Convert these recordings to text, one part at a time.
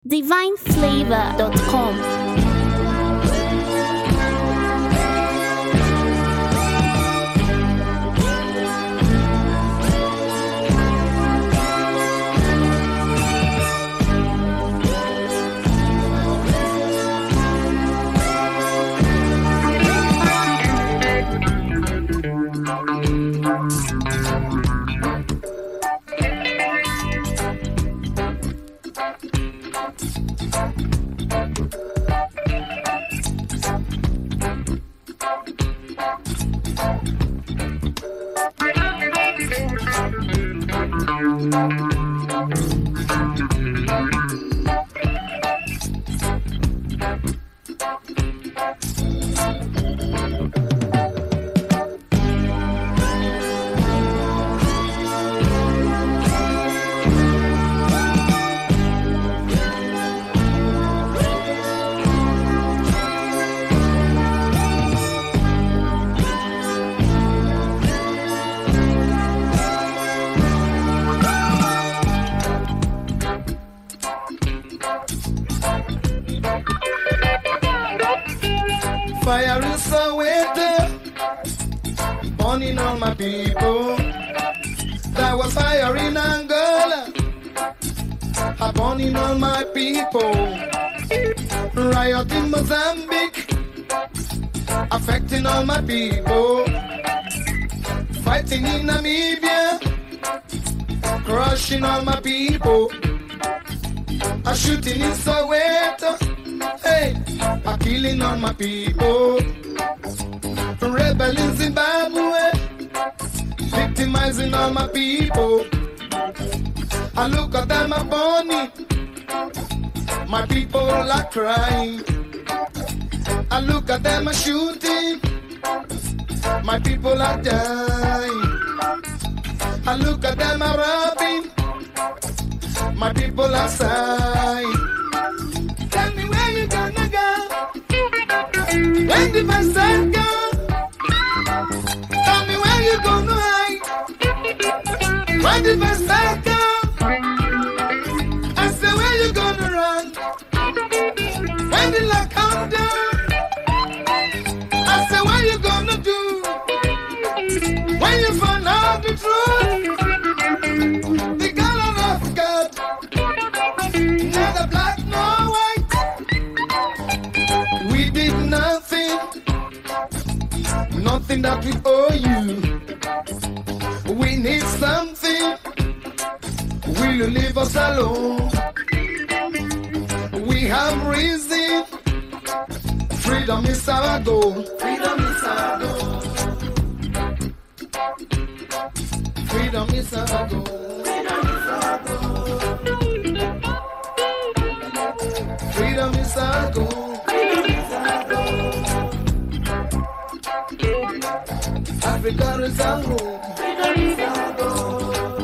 divineflavor.com. Fire is a waiter, burning all my people. There was fire in Angola, burning all my people. Riot in Mozambique, affecting all my people. Fighting in Namibia, crushing all my people. A shooting in Soweto, hey, a killing all my people. Rebel in Zimbabwe, victimizing all my people. I look at them a burning, my people are crying. I look at them a shooting, my people are dying. I look at them a robbing, my people are sighing. Tell me where you gonna go when the bastard go. Tell me where you gonna hide when the bastard go. I say where you gonna run when the lock come down. I say what you gonna do when you find out the truth. The color of God, neither black nor white. We did nothing, nothing that we owe you. We need something, will you leave us alone? We have reason, freedom is our goal. Freedom is our goal. Freedom is our goal. Freedom is our goal. Africa is our home. Freedom is our goal.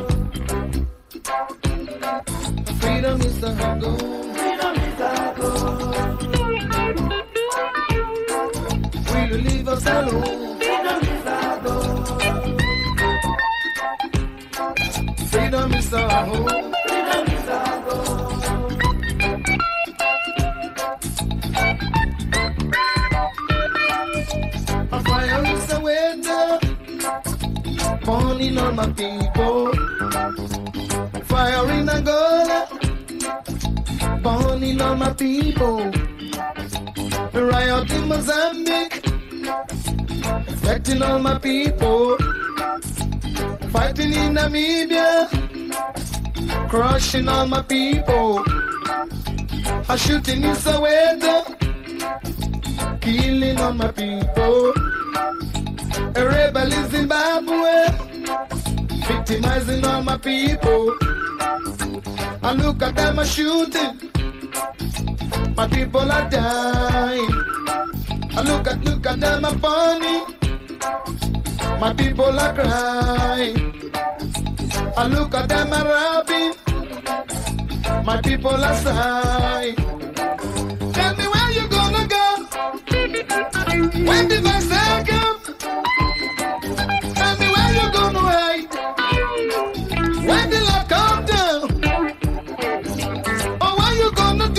Freedom is our goal. Freedom is our goal. Will you leave us alone? Freedom is our goal. Freedom is our home. Freedom is our goal. A fire is a winter, burning on my people. Fire in Angola, burning on my people. Riot in Mozambique, affecting all my people. Fighting in Namibia, crushing all my people. A shooting in Soweto, killing all my people. A rebel in Zimbabwe, victimizing all my people. I look at them a shooting, my people are dying. I look at them a burning, my people are crying. I look at them a robbing, my people are sighing. Tell me where you gonna go when the bastard come. Tell me where you gonna hide when the lock come down. Oh, what you gonna do